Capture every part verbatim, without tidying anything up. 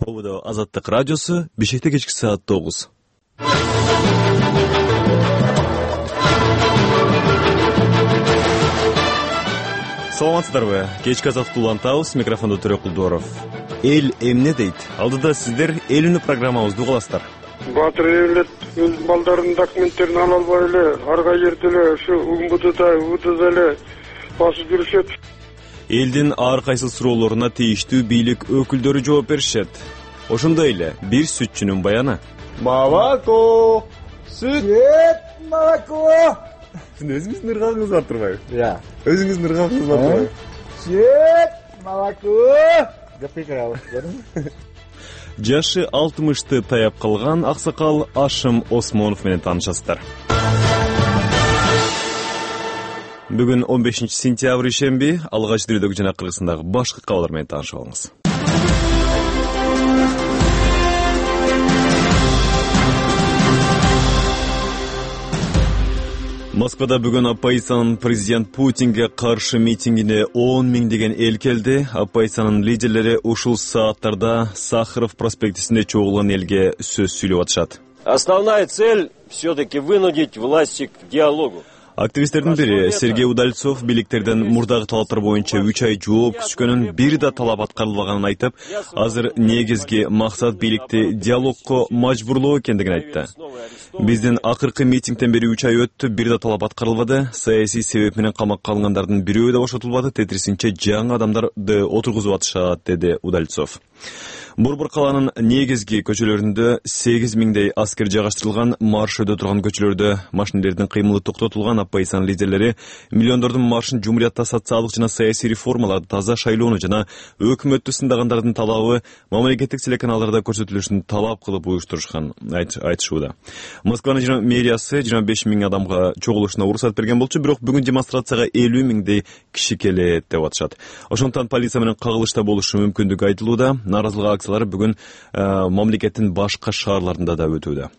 Тобуда Азаттык радиосу, Бишкекте кечки саат тогуз. Саламатсыздарбы? Кечки Азаттык улантабыз, микрофонда Төрөк Кулдоров. Эл эмне дейт? Алдыда сиздер эл үнү программабызды угуласыздар. Батыр элет өз балдарынын документтерин ала албай эле, арга жерде эле ушу УМБУда, УДда эле басып жүрүшөт. Элдин ар кайсы суроолоруна тийиштүү бийлик өкүлдөрү жооп беришет. Ошондой эле бир сүтчүнүн баяны. Молоко! Сүт! Ет, молоко! Сиз өзүңүздүн ыргагыңыз бар турбайбы? Я. Өзүңүздүн ыргагыңыз бар турбайбы? Сүт, молоко! Гапыгал, көрдүңбү? Жашы алтымышты таяп калган аксакал Ашым Осмонов менен таанышасыздар. Бүгүн он бешинчи сентябрь ишемби, алгач дүйнөдөгү жана Кыргызстандагы башкы кабарлар менен таанышып алыңыз. Москвада бүгүн оппозициянын президент Путинге каршы митингине он миң деген эл келди. Оппозициянын лидерлери ушул сааттарда Сахаров проспектисинде чогулган элге сөз сүйлөп атышат. Основная цель все-таки вынудить власти к диалогу. Активисттердин бири Сергей Удальцов бийликтерден мурдагы талаптар боюнча үч ай жооп күтүшкөнүн, бир да талап аткарылбаганын айтып, азыр негизги максат бийликти диалогко мажбурлоо экендигин айтты. Биздин акыркы митингден бери үч ай өттү, бир да талап аткарылбады. Саясий себеп менен камакка алынгандардын бирөө да бошотулбады. Тетирисинче жаңы адамдарды отургузуп атышат, деди Удальцов. Борбор каланын негизги көчөлөрүндө сегиз миңдей аскер жайгаштырылган, марш өтө турган көчөлөрдө машинелердин кыймылы токтотулган. Оппозициянын лидерлери миллиондордун маршын жумуриятта социалдык жана саясий реформаларды таза шайлоону жана өкмөттү сындагандардын талабы мамлекеттик телеканалдарда көрсөтүлүшүн талап кылып уюштурушкан айтышууда. Москванын мэриясы жыйырма беш миң адамга чогулушуна уруксат берген болчу, бирок бүгүн демонстрацияга элүү миңдей киши келет деп атышат. Ошондуктан полиция менен кагылышта болушу мүмкүндүгү айтылууда. Наразылык акциялары бүгүн мамлекеттин башка шаарларында да өтүүдө.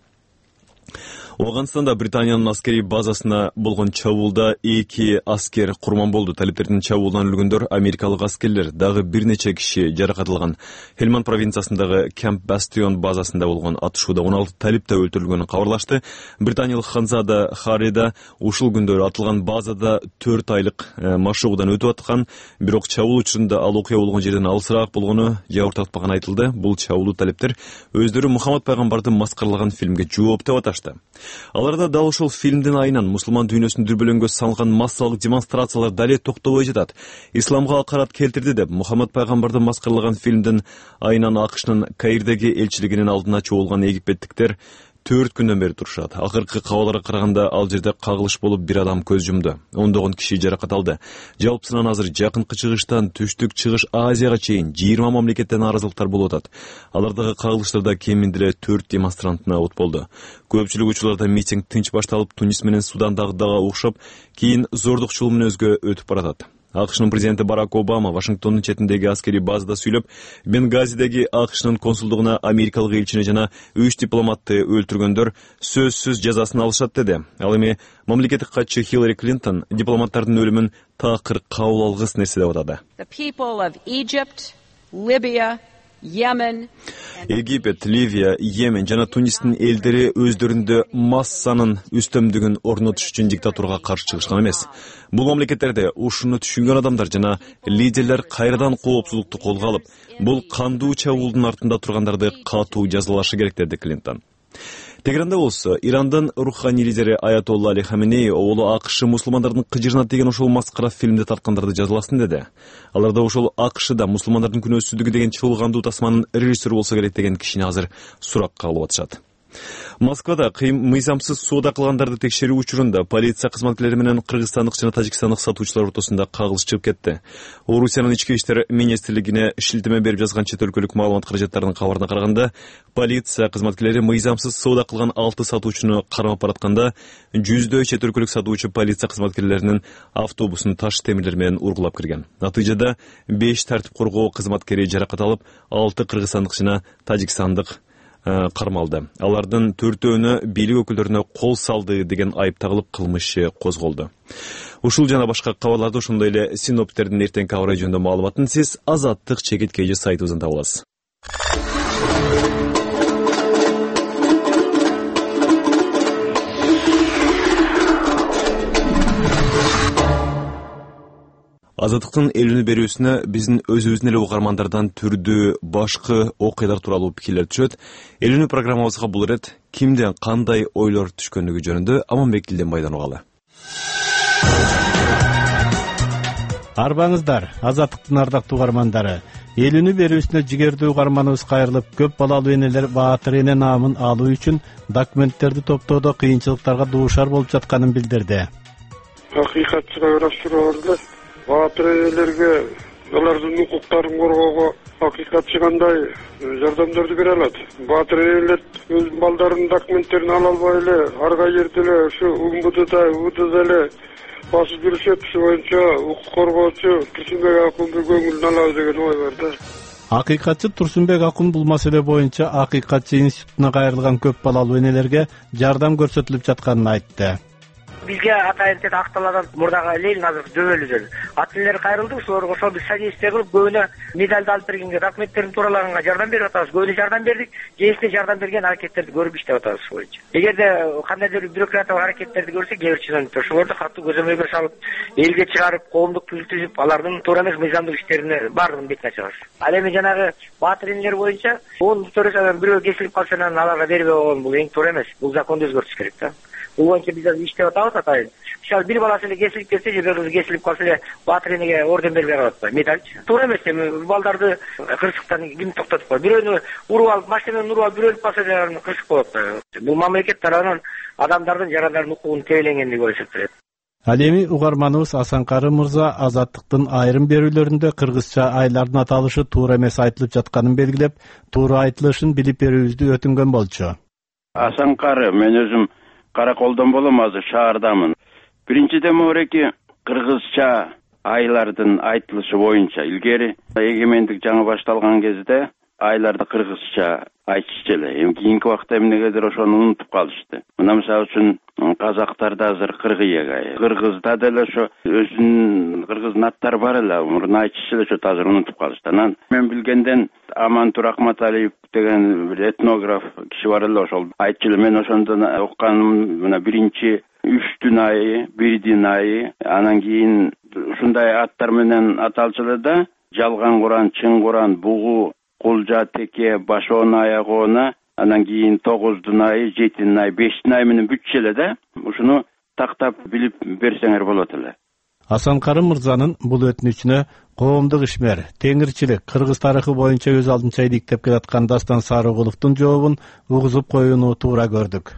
Ауганстанда Британиянын аскери базасына болгон чабуулда эки аскер курман болду. Талиптердин чабуулдан өлгөндөр америкалык аскерлер, дагы бир нече киши жаракат алган. Хельманд провинциясындагы Camp Bastion базасында болгон атышууда он алты талип да өлтүрүлгөнү кабарлашты. Британиялык Ханзада Харида ушул күндөр атылган базада төрт айлык машыгуудан өтүп аткан, бирок чабуул учурунда ал окуя болгон жерден алысыраак болгону жабыр тартпаган айтылды. Бул чабуулуу талиптер өздөрү Мухаммад пайгамбарды маскаралаган фильмге жооп деп аташты. Аларда дал ушул фильмдин айынан мусулман дүйнөсүн дүрбөлөңгө салган массалык демонстрациялар дале токтобой жатат. Исламга акарат келтирди деп Мухаммад пайгамбарды маскаралаган фильмдин айынан АКШнын Каирдеги элчилигинин алдына чогулган египеттиктер төрт күндөн бери турушат. Акыркы кабарларга караганда ал жерде кагылыш болуп бир адам көз жумду. Ондогон киши жаракат алды. Жалпысынан азыр жакынкы чыгыштан түштүк чыгыш Азияга чейин жыйырма мамлекеттен наразылыктар болуп атат. Алардагы кагылыштарда кеминде төрт демонстранттын абут болду. Көпчүлүк учурларда митинг тынч башталып, Тунис менен Судандагыга окшоп, кийин зордукчулук мүнөзгө өтүп баратат. АКШнын президенти Барак Обама Вашингтондун четиндеги аскери базада сүйлөп, Бенгазидеги АКШнын консулдугуна америкалык элчини жана үч дипломатты өлтүргөндөр сөзсүз жазасын алышат деди. Ал эми мамлекеттик катчы Хиллари Клинтон дипломаттардын өлүмүн такыр кабыл алгыс нерсе деп атады. Египет, Ливия, Йемен жана Тунистин элдери өздөрүндө массанын үстөмдүгүн орнотуш үчүн диктатурага каршы чыгышкан эмес. Бул мамлекеттерде ушуну түшүнгөн адамдар жана лидерлер кайрадан коопсуздукту колго алып, бул кандуу чабуулдун артында тургандарды катуу жазалашы керек, деди Клинтон. Тегеранда болсо, Ирандын руханий лидери Аятолла Али Хаменеи оолу АКШ мусулмандардын кыжырына деген ушул маскара фильмде тарткандарды жазаласын деди. Аларда ушул АКШда мусулмандардын күнөөсүздүгү деген чуулгандуу тасманын режиссеру болсо керек деген кишини азыр суракка алып атышат. Москвада мыйзамсыз соода кылгандарды текшерүү учурунда полиция кызматкерлери менен кыргызстандык жана тажикстандык сатуучулар ортосунда кагылыш чыгып кетти. Орусиянын ички иштер министрлигине шилтеме берип жазган чет өлкөлүк маалымат каражаттарынын кабарына караганда, полиция кызматкерлери мыйзамсыз соода кылган алты сатуучуну кармап баратканда, жүздөй чет өлкөлүк сатуучу полиция кызматкерлеринин автобусун таш темирлер менен ургулап кирген. Натыйжада беш тартип коргоо кызматкери жаракат алып, алты кыргызстандык жана тажикстандык кармалды. Алардын төртөөнө бийлик өкүлдөрүнө кол салды деген айып тагылып кылмыш козголду. Ушул жана башка кабарларды, ошондой эле синоптиктердин эртеңки аба ырайы жөнүндө маалыматын сиз Азаттык чекит кежи сайтыбыздан таба аласыз. Азаттыктын элүүнү берүүсүнө биздин өзүбүздүн эле угармандардан түрдүү башкы окуялар тууралуу пикирлер түшөт. Элүүнү программабызга бул ирет кимден кандай ойлор түшкөнлүгү жөнүндө Аманбек Дилден байдан угалы. Арбаңыздар, Азаттыктын ардактуу угармандары. Элүүнү берүүсүнө жигердүү угарманыбыз кайрылып, көп балалуу энелер Баатыр эне наамын алуу үчүн документтерди топтоодо кыйынчылыктарга дуушар болуп жатканын билдирди. Hakikatçıga araştırıyorlar. Баатыр энелерге алардын укуктарын коргоого акыйкатчы кандай жардамдарды бере алат? Баатыр энелер өз балдарынын документтерин ала албай эле ар кай жерде эле ушу УМБУда, УДда эле басып жүрүшөт. Ушу боюнча укук коргоочу Турсунбек Акунду көңүлүн алабыз деген ой бар да. Акыйкатчы Турсунбек Акун бул маселе боюнча Акыйкатчы институтуна кайрылган көп балалуу энелерге жардам көрсөтүлүп жатканын айтты. Бизге атайын тет акталардан мурдагы эле азыр дөбөлүдөн ат энелер кайрылды, ошолорго ошол биз содействие кылып көбүнө медалды алып бергенге, документтерин тууралаганга жардам берип атабыз. Көбүнө жардам бердик, жээсине жардам берген аракеттерди көрүп иштеп атабыз ошол боюнча. Эгерде кандайдыр бир бюрократиялык аракеттерди көрсөк, кээ бир чиновниктер ошолорду катуу көзөмөлгө салып, элге чыгарып, коомдук түзүп, алардын туура эмес мыйзамдык иштерине баардыгын бетине чыгабыз. Ал эми жанагы Баатыр энелер боюнча он төрөсөдөн бирөө кесилип калса анан аларга бербей койгон бул эң туура эмес. Бул законду өзгөртүш керек да. Бул боюнча биз иштеп атабыз атайын. Мисалы бир баласы эле кесилип кетсе, же бир кызы кесилип калса эле Баатыр энеге орден бербей калат атпайбы, медальчы. Туура эмес эми балдарды кырсыктан ким токтотуп коет? Бирөөнү уруп алып, машинадан уруп алып бирөө өлүп калса эле кырсык болот да. Бул мамлекет тарабынан адамдардын жарандардын укугунун тебеленгендиги болуп эсептелет. Ал эми угарманыбыз Асанкары мырза Азаттыктын айрым берүүлөрүндө кыргызча айлардын аталышы туура эмес айтылып жатканын белгилеп, туура айтылышын билип берүүбүздү өтүнгөн болчу. Асанкары, мен өзүм Караколдон болом, азыр шаардамын. Биринчиден мореки кыргызча айлардын айтылышы боюнча илгери эгемендик жаңы башталган кезде айларды кыргызча айтышчу эле. Эми кийинки убакта эмнегедир ошону унутуп калышты. Мына мисалы үчүн казактарда азыр кыргыйек ай, кыргызда деле ошо өзүнүн кыргыздын аттары бар эле, мурун айтышчу эле, ошо азыр унутуп калышты. Анан мен билгенден Амантур Акматалиев деген бир этнограф киши бар эле, ошол айтчу эле. Мен ошондон укканым мына биринчи үчтүн айы, бирдин айы, анан кийин ушундай аттар менен аталчу эле да, жалган Куран, чын Куран, бугу, кулжа, теке, башоон, аягоона, анан кийин тогуздун айы, жетинин айы, бештин айы менен бүтчү эле да. Ушуну тактап билип берсеңер болот эле. Асанкары мырзанын бул өтүнүчүнө коомдук ишмер, теңирчилик, кыргыз тарыхы боюнча өз алдынча иликтеп келаткан Дастан Сарыгуловдун жообун угузуп коюуну туура көрдүк.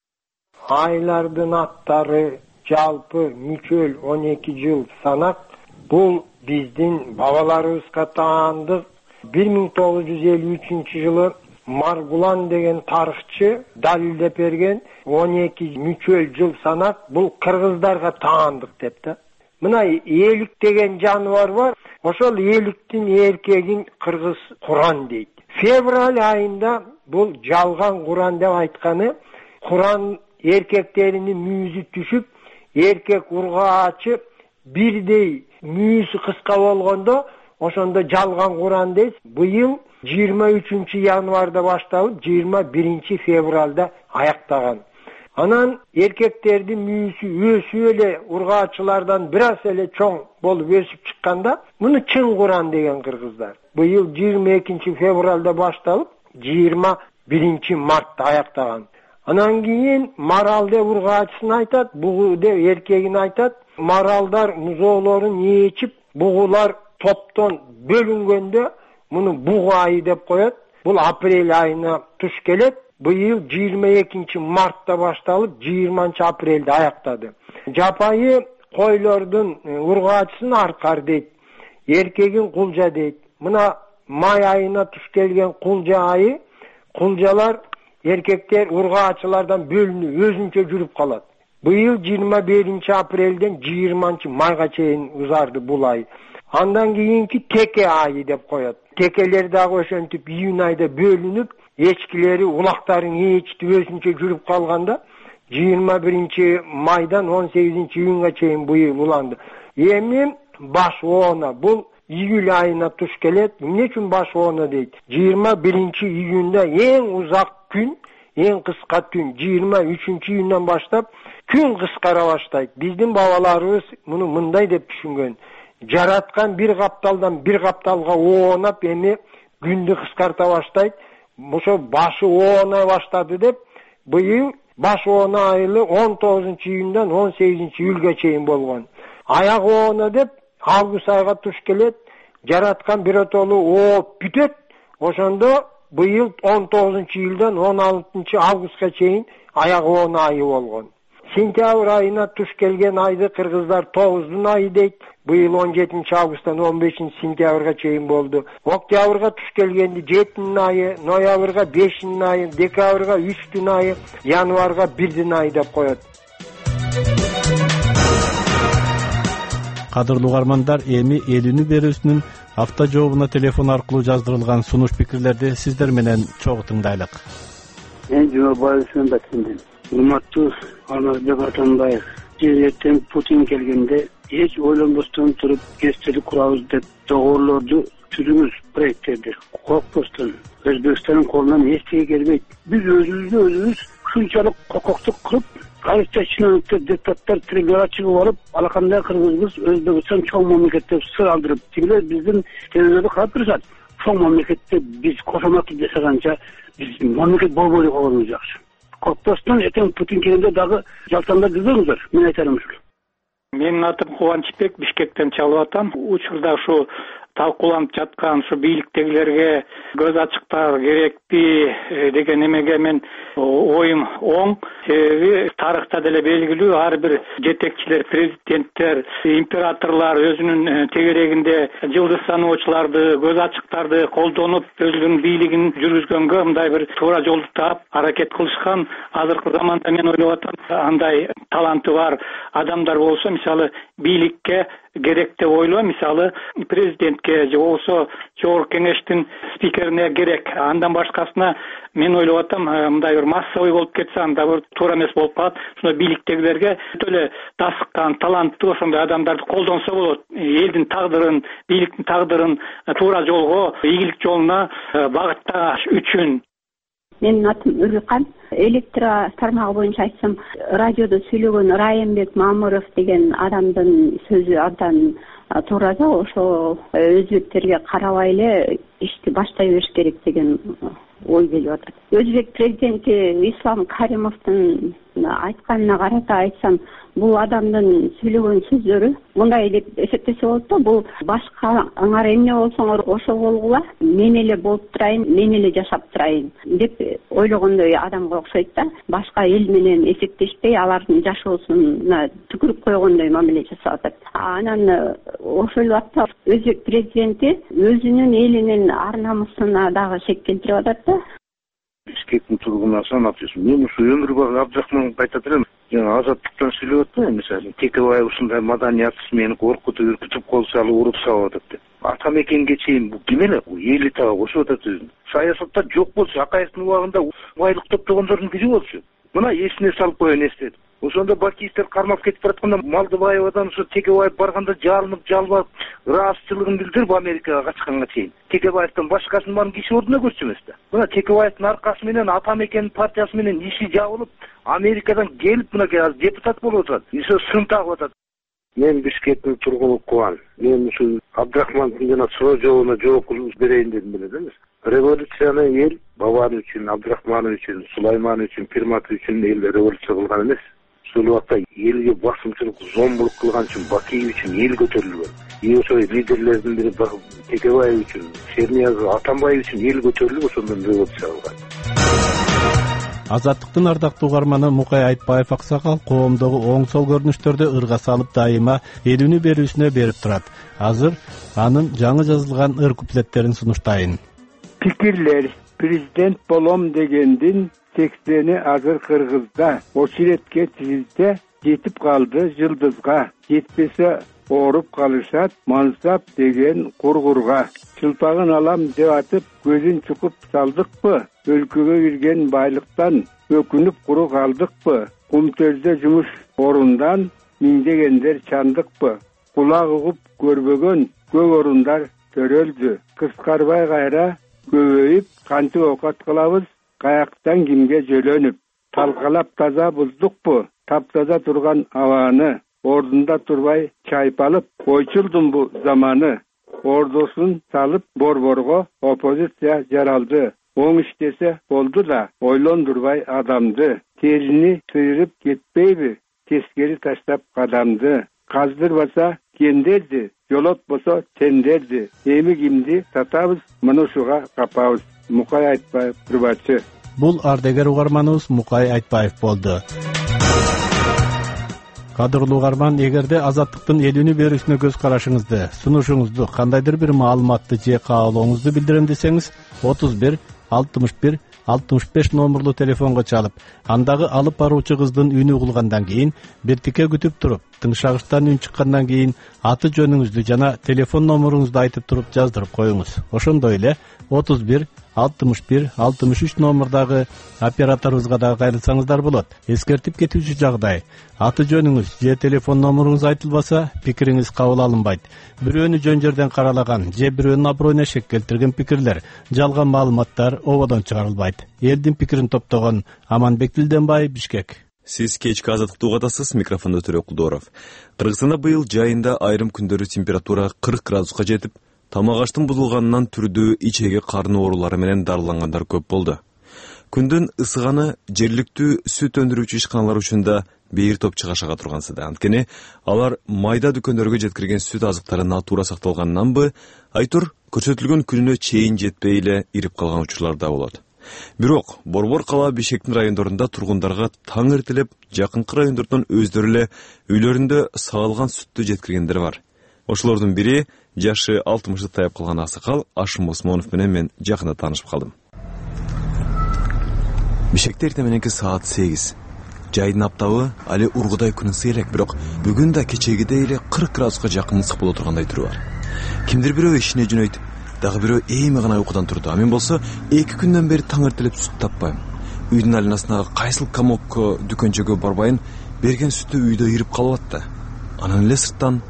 Айлардын аттары жалпы мүчөл он эки жыл санак. Бул биздин бабаларыбызга таандык. бир миң тогуз жүз элүү үчүнчү жылы Маргулан деген тарыхчы далилдеп берген он эки мүчөл жыл санак бул кыргыздарга таандык деп да. Мына элик деген жаныбар бар. Ошол эликтин эркегин кыргыз Куран дейт. Февраль айында бул жалган Куран деп айтканы, Куран эркектеринин мүйүзү түшүп, эркек ургаачы бирдей мүйүзү кыска болгондо ошондо жалган Куран дейт. Быйыл жыйырма үчүнчү январда башталып, жыйырма биринчи февралда аяктаган. Анан эркектердин мүйүсү өсүп эле ургаачылардан бир аз эле чоң болуп өсүп чыкканда, муну чын Куран деген кыргыздар. Быйыл жыйырма экинчи февралда башталып, жыйырма биринчи мартта аяктаган. Анан кийин Марал деп ургаачысын айтат, бугу деп эркегин айтат. Маралдар музоолорун ээчип, бугулар топтон бөлүнгөндө муну бугу айы деп коет. Бул апрель айына туш келет. Быйыл жыйырма экинчи мартта башталып, жыйырманчы апрелде аяктады. Жапайы койлордун ургаачысын аркар дейт, эркегин кулжа дейт. Мына май айына туш келген кулжа айы, кулжалар эркектер ургаачылардан бөлүнүп өзүнчө жүрүп калат. Быйыл жыйырма биринчи апрелден жыйырманчы майга чейин узарды бул ай. Андан кийинки теке айы деп коет. Текелер дагы ошентип июнь айда бөлүнүп, эчкилери улактарын ээчтип өзүнчө жүрүп калганда жыйырма биринчи майдан он сегизинчи июнга чейин быйыл уланды. Эми баш оона бул июль айына туш келет. Эмне үчүн баш оону дейт? жыйырма биринчи июнда эң узак күн, эң кыска түн жыйырма үчүнчү июндан баштап күн кыскара баштайт. Биздин бабаларыбыз муну мындай деп түшүнгөн. Жараткан бир капталдан бир капталга оонап эми күндү кыскарта баштайт. Ошо башы ооной баштады деп быйыл баш оону айылы он тогузунчу июндан он сегизинчи июлга чейин болгон. Аяк оону деп август айга туш келет. Жараткан биротолу ооп бүтөт. Ошондо быйыл он тогузунчу июлдан он алтынчы августка чейин аяк оону айы болгон. Сентябрь айына туш келген айды кыргыздар тогуздун айы дейт. Быйыл он жетинчи августтан он бешинчи сентябрга чейин болду. Октябрга туш келгенди жетинин айы, ноябрга бешинин айы, декабрга үчтүн айы, январга бирдин айы деп коет. Кадырлуу угармандар, эми элүүнү берүүсүнүн автожообуна телефон аркылуу жаздырылган сунуш пикирлерди сиздер менен чогуу тыңдайлык. Мен Жумабаевдин батындын. Урматтуу Алмазбек Атамбаев, ертең Путин келгенде эч ойлонбостон туруп кестелик курабыз деп доголорду түзүңүз, проекттерди. Коркпостон Өзбекстандын колунан эчтеке келбейт. Биз өзүбүздү өзүбүз ушунчалык кококтук кылып, кайсы чиновниктер, депутаттар тилге чыгып алып, алакандай кыргызбыз, Өзбекстан чоң мамлекет деп сыр алдырып, тигилер биздин телевизорду карап турушат. Чоң мамлекетте биз кошоматты жасаганча биз мамлекет болбой койгонубуз жакшы. Коркпостон эртең Путин келгенде дагы жалтаңдап жүрбөңүздөр. Мен айтарым ушул. Менин атым Кубанычбек, Бишкектен чалып атам. Учурда ушу талкууланып жаткан ушу бийликтегилерге көз ачыктар керекпи деген эмеге мен оюм оң. Себеби тарыхта деле белгилүү, ар бир жетекчилер, президенттер, императорлор өзүнүн тегерегинде жылдыз саноочуларды, көз ачыктарды колдонуп, өзүнүн бийлигин жүргүзгөнгө мындай бир туура жолду таап аракет кылышкан. Азыркы заманда мен ойлоп атам, андай таланты бар адамдар болсо, мисалы бийликке керек деп ойлойм. Мисалы президентке же болсо жогорку кеңештин спикерине керек. Андан башкасына мен ойлоп атам, мындай бир массовый болуп кетсе, анда бир туура эмес болуп калат. Ошондой бийликтегилерге төлө тасыккан, таланттуу ошондой адамдарды колдонсо болот. Элдин тагдырын, бийликтин тагдырын туура жолго, ийгилик жолуна багытташ үчүн. Менин атым Үрүкан. Электро тармагы боюнча айтсам, радиодо сүйлөгөн Райымбек Мамыров деген адамдын сөзү абдан туура да. Ошо өзбектерге карабай эле ишти баштай бериш керек деген ой келип атат. Өзбек президенти Ислам Каримовдун айтканына карата айтсам, бул адамдын сүйлөгөн сөздөрү мындай деп эсептесе болот да, бул башка аңар эмне болсоңор ошо болгула, мен эле болуп турайын, мен эле жашап турайын деп ойлогондой адамга окшойт да. Башка эл менен эсептешпей, алардын жашоосуна түкүрүп койгондой мамиле жасап атат. Анан ошол убакта өзбек президенти өзүнүн элинин ар намусуна дагы шек келтирип атат да. Бишкектин тургунасынан атысын. Мен ушу Өмүрбек Абдрахмановго айтат элем, жана азаттыктан сүйлөп атпайбы, мисалы, Текебаев ушундай маданиятсыз мени коркутуп, үркүтүп, кол салып, уруп сабап атат деп. Ата мекенге чейин бул ким эле? Элитага кошуп атат өзүн. Саясатта жок болчу, Акаевдин убагында байлык топтогондордун күчү болчу. Мына эсине салып коюн эстедим. Ошондо бакиевтер кармап кетип баратканда Малдыбаевадан ушу Текебаев барганда жалынып, жалбарып, ыраазычылыгын билдирип Америкага качканга чейин. Текебаевден башкасын барып киши ордуна көчсү эмес да. Мына Текебаевдин аркасы менен ата мекен партиясы менен иши жабылып, Америкадан келип мына азыр депутат болуп атат. Иши сын тагып атат. Мен Бишкектин тургуну Кубан. Мен ушу Абдрахмановдун жана суроо жообуна жооп берейин дедим беле эмес. Революцияны эл Бабан үчүн, Абдрахманов үчүн, Сулайман үчүн, Пирмат үчүн эл революция кылган эмес. Ошол убакта элге басымчылык, зомбулук кылган үчүн Бакиев үчүн эл көтөрүлгөн. И ошо лидерлердин бири Текебаев үчүн, Шерниязов, Атамбаев үчүн эл көтөрүлүп ошондон революция кылган. Азаттыктын ардактуу угарманы Мукай Айтбаев аксакал коомдогу оң сол көрүнүштөрдү ырга салып дайыма элүүнү берүүсүнө берип турат. Азыр анын жаңы жазылган ыр куплеттерин сунуштайын. Пикирлер: президент болом дегендин сексени азыр Кыргызда, очередке тизилсе жетип калды жылдызга, жетпесе ооруп калышат мансап деген кургурга. Чылпагын алам деп атып көзүн чукуп салдыкпы, өлкөгө кирген байлыктан өкүнүп куру калдыкпы, кумтөздө жумуш орундан миңдегендер чандыкпы, кулак угуп көрбөгөн көп орундар төрөлдү. Кыскарбай кайра көбөйүп, кантип оокат кылабыз, каяктан кимге жөлөнүп. Талкалап таза буздукпу, таптаза турган абаны, ордунда турбай чайпалып, ойчулдум бу заманы. Ордосун салып борборго оппозиция жаралды. Оң иштесе болду да, ойлондурбай адамды. Терини сыйрып кетпейби, тескери таштап кадамды. Каздырбаса кендерди, жолотбосо тендерди. Эми кимди сатабыз, мунушуга капабыз. Мукай Айтбаев, Турбачы. Бул ардегер угарманыбыз Мукай Айтбаев болду. Кадырлуу угарман, эгерде азаттыктын элүүнү берүүсүнө көз карашыңызды, сунушуңузду, кандайдыр бир маалыматты же каалооңузду билдирем десеңиз, отуз бир алтымыш бир алтымыш беш номерлуу телефонго чалып, андагы алып баруучу кыздын үнү угулгандан кийин биртике күтүп туруп, тыңшагычтан үн чыккандан кийин аты жөнүңүздү жана телефон номеруңузду айтып туруп жаздырып коюңуз. Ошондой эле отуз бир алтымыш бир алтымыш үч номердагы операторубузга да кайрылсаңыздар болот. Эскертип кетүүчү жагдай: аты жөнүңүз же телефон номеруңуз айтылбаса, пикириңиз кабыл алынбайт. Бирөөнү жөн жерден каралаган же бирөөнүн аброюна шек келтирген пикирлер, жалган маалыматтар ободон чыгарылбайт. Элдин пикирин топтогон Аманбек Билденбай, Бишкек. Сиз кечки азаттыкты угатасыз, микрофондо Төрөк Кулдоров. Кыргызстанда быйыл жайында айрым күндөрү температура кырк градуска жетип, тамак аштын бузулганынан түрдүү ичеги карны оорулары менен дарылангандар көп болду. Күндүн ысыганы жергиликтүү сүт өндүрүүчү ишканалар үчүн да бейир топ чыгашага тургансыда. Анткени алар майда дүкөндөргө жеткирген сүт азыктары натура сакталганданбы, айтор көрсөтүлгөн күнүнө чейин жетпей эле ирип калган учурлар да болот. Бирок Борбор кала Бишкектин райондорунда тургундарга таң эртелеп, жакынкы райондордон өздөрү эле үйлөрүндө саалган сүттү жеткиргендер бар. Ошолордун бири жашы алтымышты таяп калган аксакал Ашым Осмонов менен мен жакында таанышып калдым. Бишкекте эртең мененки саат сегиз. Жайдын аптабы али ургудай күн ысык элек, бирок бүгүн да кечегидей эле кырк градуска жакын ысык боло тургандай түрү бар. Кимдир бирөө ишине жөнөйт, дагы бирөө эми гана уйкудан турду. А мен болсо эки күндөн бери таң эртелеп сүт таппайм. Үйдүн алынасынагы кайсыл комокко дүкөнчөгө барбайын, берген сүтү үйдө ирип калып атты. Анан эле сырттан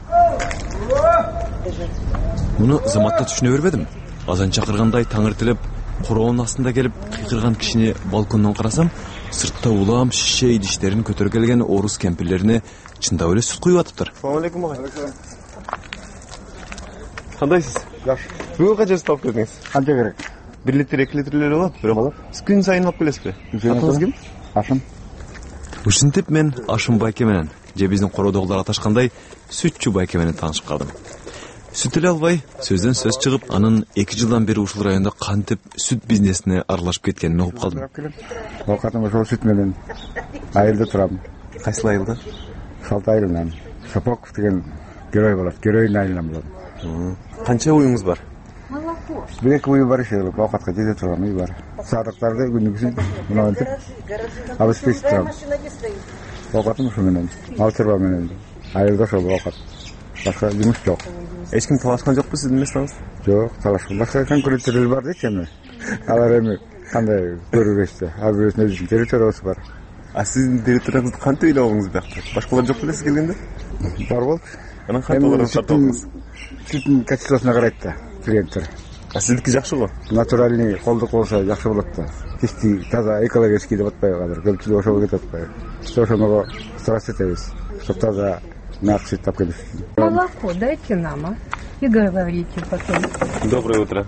муну заматта түшүнө бербедим. Азан чакыргандай таң эртелеп, короонун астында келип кыйкырган кишини балкондон карасам, сыртта улам шише идиштерин көтөрүп келген орус кемпирлерине чындап эле сүт куюп атыптыр. Салам алейкум агай. Кандайсыз? Жакшы. Бүгүн канча сүт алып келдиңиз? Канча керек? бир литр, эки литр эле болот. Бирок күн сайын алып келесизби? Атыңыз ким? Ашым. Ушинтип мен Ашым байке менен, же биздин кородогулар аташкандай сүтчү байке менен таанышып калдым. Сүт эле албай, сөздөн сөз чыгып, анын эки жылдан бери ушул районда кантип сүт бизнесине аралашып кеткенин угуп калдым. Оокатым ошол сүт менен айылда турам. Кайсыл айылда? Салт айылынан. Сапоков деген герой болот. Геройдун айылынан болот. Канча уюңуз бар? Бир эки уй бар иши, оокатка жете турган уй бар. Садыктарды күнүгүсүн мынантип обеспечить турам. Оокатым ушу менен, мал чарба менен. Айылда ошол оокат. Башка жумуш жок. Эч ким талашкан жокпу сиздин местаңыз? Жок, талашкан. Башка конкуренттер бар дейт эми. Алар эми кандай көрүбөстү. Ар бирөөсүнүн өзүнүн территориясы бар. А сиздин территорияңызды кантип ыйлабыңыз биякта? Башкалар жок беле сиз келгенде? Бар болду. Анан канталардан сатабыз? Сүттүн качествосуна карайт да клиенттер. А сиздики жакшы го? Натуральный колдук болсо жакшы болот да. Чисти, таза, экологический деп атпайбы азыр. Көпчүлүк ошого кетип атпайбы. Ошоного стараться этебиз. Чтоб таза наш сүт тап келиш. Молоко дайте нам, а? И говорите потом. Доброе утро.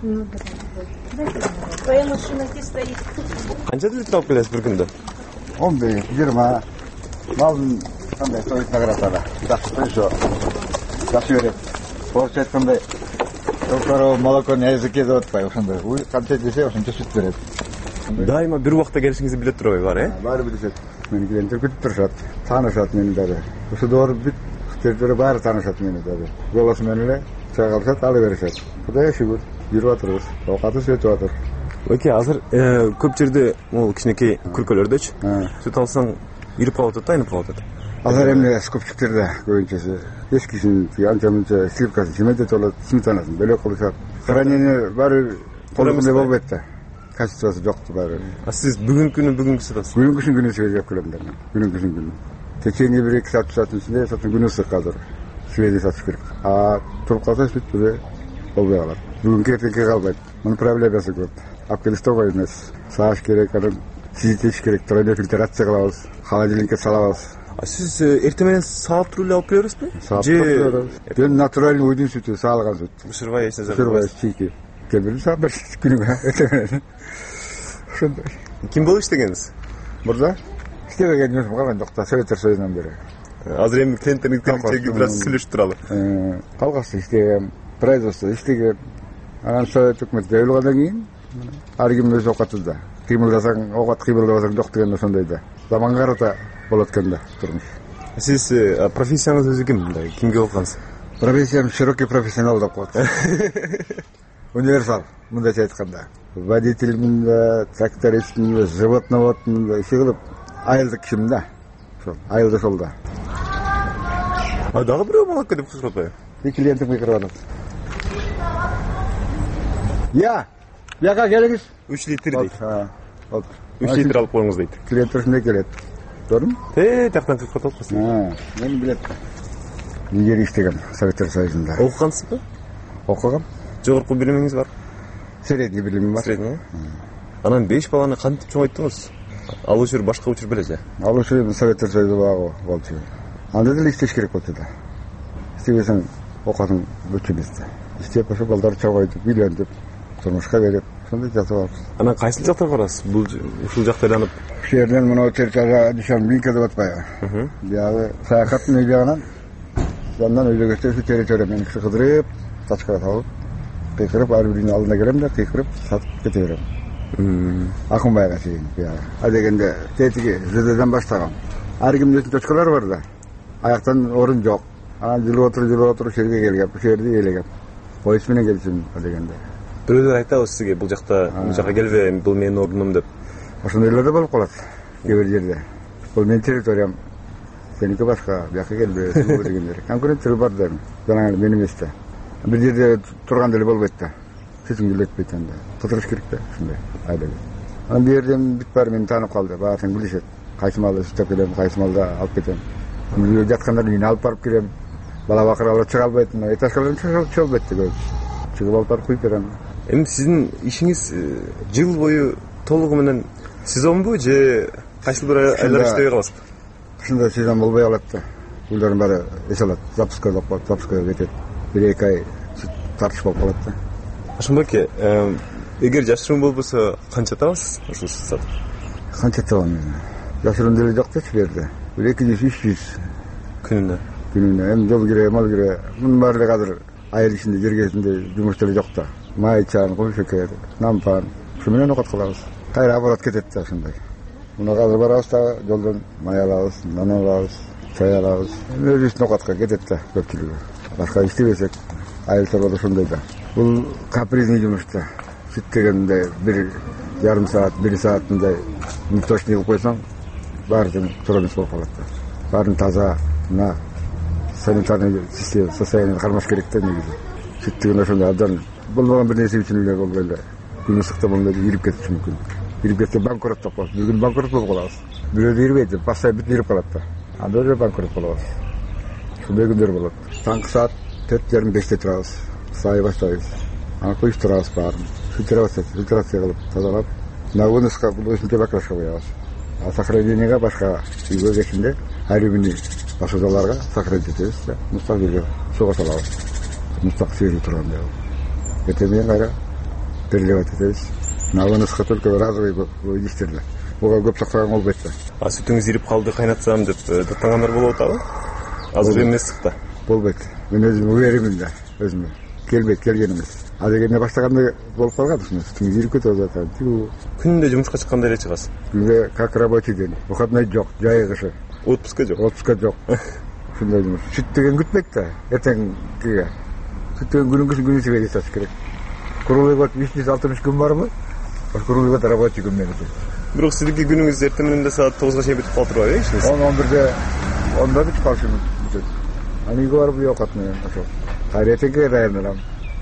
Твоя машина где стоит? Канча литр алып келесиз бир күндө? он беш, жыйырма. Малдын кандай стоит наградада. Жакшы ошо. Жакшы берет. Орусча айткандай, Ошоро молоконун языке деп атпайбы ошондой. Уй канча жесе ошончо сүт берет. Дайыма бир убакта келишиңизди билет турбайбы, бар, э? Баары билишет. Мени клиенттер күтүп турушат. Таанышат мени дагы. Ошо доор бүт территория баары таанышат мени дагы. Голосу менен эле чыга калышат, алы беришет. Кудайга шүгүр, жүрүп атырбыз. Оокаты сөтүп атыр. Оке, азыр көп жерде могул кичинекей күркөлөрдөчү сүт алсаң ирип калып атат, айнып калып атат. Азыр эмне скопчиктерде көбүнчөсү эскисин анча-мынча сливкасын жемеде толот, сметанасын бөлөк кылышат. Хранение баары колдондой болбойт да. Качествосы жокту баары. А сиз бүгүнкүнү бүгүнкү сатасыз? Бүгүнкүсүн күнү сиңер келем да. Бүгүнкүсүн күнү. Кечээни бир эки саат сааттын ичинде сатын күнү ысык азыр. связи сатыш керек. А туруп калса бүт бүлө болбой калат. Бүгүнкү эртеңки калбайт. Мунун проблемасы көп. Алып келиште оңой эмес. Сааш керек, анан сизитиш керек, тройной фильтрация кылабыз, холодильникке салабыз. А сиз эртең менен саап туруп эле алып келе бересизби? Саап туруп беребиз. Мен натуральный уйдун сүтү, саалган сүт. Ушурбай эч нерсе Ушурбай чийки. Келбедим саап бир күнүгө эртең менен. Ошондой. Ким болуп иштегенсиз? Мурда иштебеген эмесмин, калган жокта Советтер Союзунан бери. Азыр эми клиенттердин чеги бир аз сүйлөшүп туралы. Калгашта иштегем, производстводо иштегем. Анан Совет өкмөтү жойулгандан кийин ар ким өз оокатында. Кыймылдасаң, оокат кыймылдабасаң жок деген ошондой да. Заманга карата болот экен да турмуш. Сиз профессияңыз өзү ким? Мындай кимге окугансыз? Профессиям широкий профессионал деп коет. Универсал, мындайча айтканда. Водительмин да, трактористмин да, животноводмун да, иши кылып айылдык кишимин да. Ошол, айылда ошол да. А дагы бирөө малакка деп кычкырып атпайбы? Bir klientim kıyırıp atır. Ya, yaka geliniz. Üç litre değil. Ha, oldu. Üç litre alıp koyunuz deydi. Klientler şimdi gelir. Doğru mu? Te, taktan kırk atmasın. Ha, ben bilet. Niger iştegem, Sovetler Soyuzu'nda. Okugansız mı? Okugam. Жогорку билимиңиз бар? Средний билимим бар. Средний. Анан беш баланы кантип чоңойттуңуз? Ал учур башка учур беле же? Ал учур Советтер Союзу багы болчу. Анда деле иштеш керек болчу да. Иштебесең окуатың өчүмүздө. Иштеп ошо балдар чогойтуп, үйлөнүп, турмушка берип, ошондой жасап алабыз. Анан кайсыл жактан барасыз? Бул ушул жакта айланып. Ушул жерден мына территорияга дишан Минка деп атпайбы? Биягы саякаттын үйлөгүнөн жандан үйлөгөчө ушу территория менен киши кыдырып, тачкага салып, кыйкырып, ар биринин алдына келем да, кыйкырып, сатып кете берем. Акынбайга чейин биягы. А дегенде тетиги жөдөдөн баштагам. Ар кимдин өзүнүн точкалары бар да. Аяктан орун жок. Анан жылып отуруп, жылып отуруп жерге келгем, ушул жерди ээлегем. Поезд менен келчүмүн дегенде. Бирөөлөр айтабы сизге бул жакта, бул жака келбе, бул менин ордунум деп. Ошондойлор да болуп калат. Кээ бир жерде. Бул менин территориям. Сеники башка, бияка келбе, дегендер. Конкуренттер бар да. Жана мен эмес да. Бир жерде турган деле болбойт да. Сезим келетпейт анда. Кыдырыш керек да, ушундай айдагы. Анан бир жерден бүт баары мени таанып калды. Баатың билишет. Кайсы малды сүтөп келем, кайсы малды алып кетем. Үйгө жаткандар үйүнө алып барып келем. Бала бакыралар чыга албайт, мына этажкалардан чыга албайт да көбү. Чыгып алып барып куюп берем. Эми сиздин ишиңиз жыл бою толугу менен сезонбу же кайсы бир айлар иштебей каласызбы? Ушундай сезон болбой калат да. Үйлөрдүн баары эс алат, запуска болуп калат, запускага кетет. бир эки ай тартыш болуп калат да. Ошондой эке, эгер жашыруун болбосо канча табасыз ушул сатып? Канча табам мен? Жашыруун деле жок да жерде. бир эки жүз үч жүз күнүнө. Күнүнө эми жол кире, мал кире. Мунун баары азыр айыл ичинде жергесинде жумуш деле жок да. Май чаан, кошекер, нампан. Ушу менен окат кылабыз. Кайра оборот кетет да ушундай. Муну азыр барабыз да жолдон май алабыз, нан алабыз, чай алабыз. Өзүбүздүн окатка кетет да көпчүлүгү. Башка иштебесек айыл чарбада ошондой да. Бул капризный жумуш да. Сүт дегенде бир жарым саат, бир саат мындай неточный кылып койсоң, баардыгы туура эмес болуп калат да. Баарын таза, мына санитарный система состояние кармаш керек да негизи. Сүт деген ошондой абдан болбогон бир нерсе үчүн эле болбой эле. Күн ысыкта болгондо ирип кетиши мүмкүн. Ирип кетсе банкрот деп коет. Бүгүн банкрот болуп калабыз. Бирөөдө ирбейт, басса бүт ирип калат да. Анда эле банкрот болобуз. Ушундай күндөр болот. Таңкы саат төрт жарым беште турабыз. Сай баштайбыз. Анан куюп турабыз баарын. Фильтрация, фильтрация кылып тазалап, на выноска бул өзүнчө баклашка коебуз. А сохранениега башка үйгө кечинде алюминий посудаларга сохранить этебиз да. Мустак жерге суга салабыз. Мустак сейилип турган деп. Эртең кайра переливать этебиз. На выноска только разовый идиштерди. Буга көп сактаган болбойт да. А сүтүңүз ирип калды, кайнатсам деп даттагандар болуп атабы? Азыр эмес ысыкта. Болбойт. Мен өзүм уверенмин да, өзүмө. Келбейт, келген эмес. А дегенде баштаганда болуп калган ушуну сүтүңүз ирип кетип атат. Күнүндө жумушка чыкканда эле чыгасыз? Күнгө как рабочий день. Выходной жок, жай кышы. Отпуска жок? Отпуска жок. Ушундай жумуш. Сүт деген күтпейт да. Эртеңкиге. Сүт деген күнүнгүсүн күнү себе жасаш керек. Круглый год үч жүз алтымыш күн барбы? Круглый год рабочий күн менен. Бирок сиздики күнүңүз эртең менен эле саат тогузга чейин бүтүп калып турбайбы ишиңиз? он он бирде онда бүтүп калышы мүмкүн. Аны үйгө барып уйкат менен ошо. Кайра эртеңге даярданам.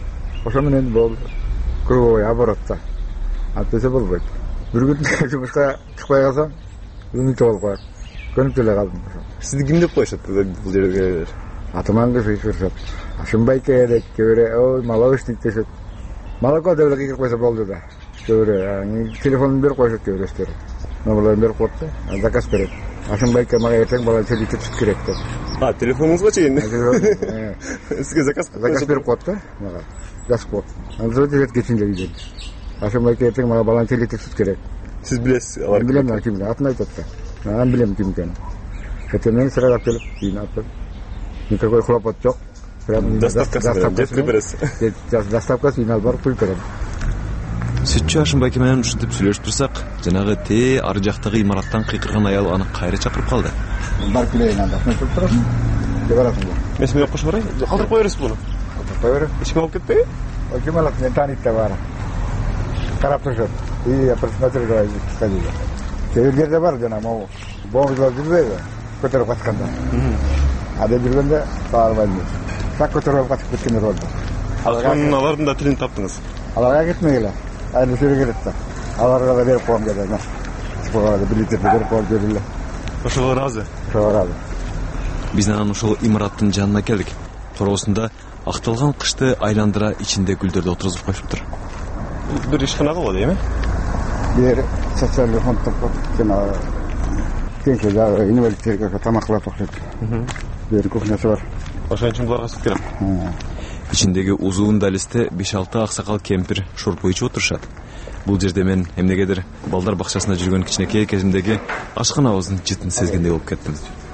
Ошо менен болду. Круговой оборотта. Антесе болбойт. Бир күн жумушка чыкпай калсам, үнүтө болуп калат. Көнүп эле калдым. Сизди ким деп коюшат бул жерге? Атыман кыз икирсеп. Ашынбай керек, көре, ой, молочник десет. Молоко да кикирип койсо болду да. Көре, телефонун берип койсот көбүрөстөр. Номерлерин берип коет да, заказ берет. Ашынбайке мага эртең баланы челитип сүт керек деп. А, телефонуңузга чейин. Сизге заказ заказ берип коет да, мага. Жазып коет. Анда директ кечинде үйдөн. Ашынбайке эртең мага баланы челитип сүт керек. Сиз билесиз алар? Билем, ким, атын айтат да. Анан билем ким экенин. Кетемен сыралап келип, кийин алып. Никакой хлопот жок. Прям доставкасы жеткирип бересиз. Доставкасы үйүнө алып барып куюп берем. Сүтчү Ашынбайке менен ушинтип сүйлөшүп турсак, жанагы те ары жактагы имараттан кыйкырган аял аны кайра чакырып калды. Барып келейин анда. Мен туруп турасың. Же барасың? Мен сени кошуп барайын. Калтырып кой бересиз буну. Калтырып кой берем. Эч ким алып кетпейби? Ой, ким алат? Мен тааныйт да баары. Карап турушат. И я просмотрю, сходи. Кээ бир жерде бар жана могу. Боңузлар жүрбөйбү? Көтөрүп катканда. Ада жүргөндө баарбайм. Так көтөрүп катып кеткендер болду. Алардын алардын да тилин таптыңыз. Аларга кетмегиле. Айны сүйрө келет да. Аларга да берип коем деп. Ошого да бир литр берип коюп бериле. Ошого ыраазы. Ошого ыраазы. Биз анан ошол имараттын жанына келдик. Короосунда акталган кышты айландыра ичинде гүлдөрдү отургузуп коюшуптур. Бир ишкана болот эми? Бир социалдык фонддон жана кеңсе да инвалидтерге тамак окшойт. Бир кухнясы бар. Ошон үчүн буларга сүт керек. Ичиндеги узун далисте беш алты аксакал кемпир шорпу ичип отурушат. Бул жерде мен эмнегедир балдар бакчасында жүргөн кичинекей кезимдеги ашканабыздын жытын сезгендей болуп кеттим.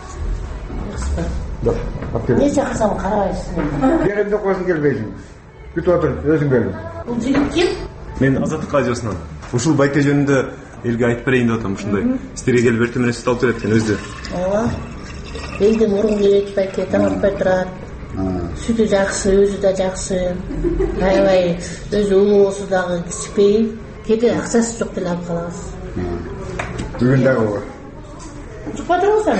Не чакырсам карабайсың. Жеримде койсуң келбейсиң. Күтүп отур, өзүң кел. Бул жигит ким? Мен Азаттык радиосунан. Ушул байке жөнүндө элге айтып берейин деп атам, ушундай. Сиздерге келип эртең менен сүт алып берет экен өзү. Ооба. Элдин мурун келет байке, таң атпай турат. Sütü жақсы, өзі да жақсы. Аябай өзі улуусу дагы кичпей, кээде акчасы жок деле алып калабыз. Бүгүн дагы бар. Жукпа турбусаң?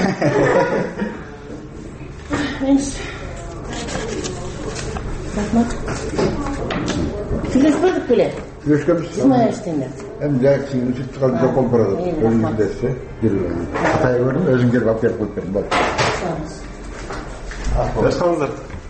Рахмат. Сүйлөшпөдүк беле? Сүйлөшкөнбүз. Жумай эштеңдер. Эми жайып сиңи сүт калып жок болуп барат. Өзүң десе, катай көрдүм, өзүң келип алып берип коюп бердим. Болду. Жашкаңыздар.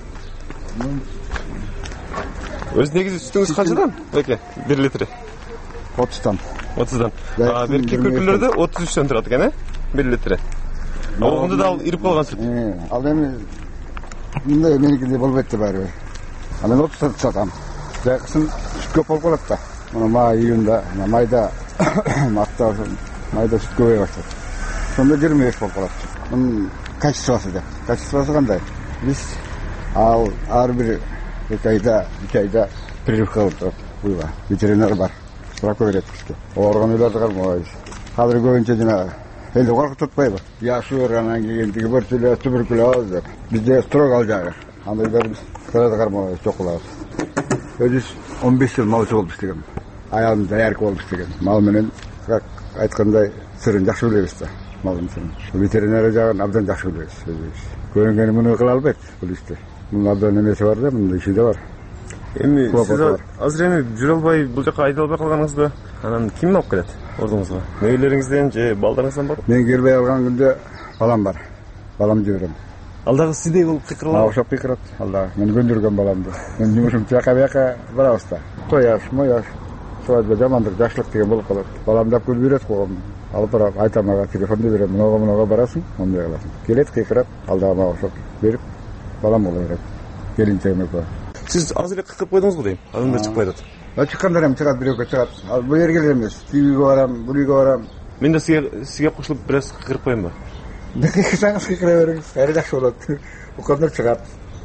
Өз негизи сүтүңүз канчадан? Эке, бир литри. отуздан. отуздан. А берки күркүлөрдө отуз үчтөн турат экен, э? бир литри. Огунда да ал ирип калган сүт. Ал эми мындай меникиде болбойт да баары. Ал эми отуздан сатам. Жаксын сүт көп болуп калат да. Мына май июнда, майда мартта майда сүт көбөйө баштайт. Сонда жыйырма беш болуп калат. Мунун качествосы да. Качествосы кандай? Биз ал ар бир эки айда, эки айда прививка кылып буйга. Ветеринар бар. Сурап көрөт бизге. Органыларды кармайбыз. Азыр көбүнчө жана элди коркутпайбы? Яшыр анан кийин борчулуз, туберкулез деп. Бизде строго ал жагы. Андайлар биз карады кармайбыз, жок кылабыз. Өзүбүз он беш жыл малчы болуп иштеген. Аялым даяркы болуп иштеген. Мал менен как айткандай сырын жакшы билебиз да. Малдын сырын. Ветеринар жагын абдан жакшы билебиз. Көрүнгөнү муну кыла албайт бул ишти. Мунун абдан эмеси бар да, мындай иши да бар. Эми сиз азыр эми жүрө албай бул жака айдап албай калганыңызды анан ким алып келет ордуңузга? Нөйлөрүңүздөн же балдарыңыздан барбы? Мен келбей алган күндө балам бар. Балам жүрөм. Ал дагы сиздей болуп кыйкыралат. Окшоп кыйкырат. Ал дагы мен көндүргөн баламды. Мен жумушум жака-бияка барабыз да. Тояш, мояш, свадьба, жамандык, жакшылык деген болуп калат. Балам да көп үйрөтүп койгом. Алып барам, айтам ага телефонду берем, мынага мынага барасың, мондай кыласың. Келет кыйкырат, ал дагы мага окшоп берип, балам боло берет. Келинчегим экөө. Сиз азыр эле кыйкырып койдуңузбу дейм? Адамдар чыкпай атат. А чыккандар эми чыгат, бирөөгө чыгат. Ал бул жерге эле эмес, тигиге барам, бул үйгө барам. Мен да сизге сизге кошулуп бир аз кыйкырып коеюнбу? Кыйкырсаңыз кыйкыра бериңиз, баары жакшы болот. Укандар чыгат.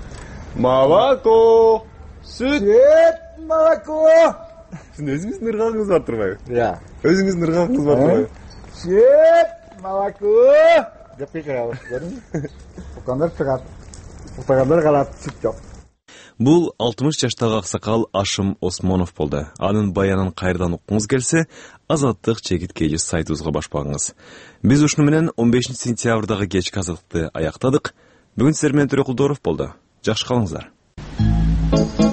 Молоко, сүт, молоко. Сиздин өзүңүздүн ыргагыңыз бар турбайбы? Иә. Өзүңүздүн ыргагыңыз бар турбайбы? Süt, молоко деп кыйкырабыз, көрдүңүзбү? Укандар чыгат. Укагандар калат, сүт жок. Бул алтымыш жаштагы аксакал Ашым Осмонов болду. Анын баянын кайрадан уккуңуз келсе, Азаттык чегит кеже сайтыбызга баш багыңыз. Биз ушуну менен он бешинчи сентябрдагы кечки азаттыкты аяктадык. Бүгүн сиздер менен Төрөкулдоров болду. Жакшы калыңыздар.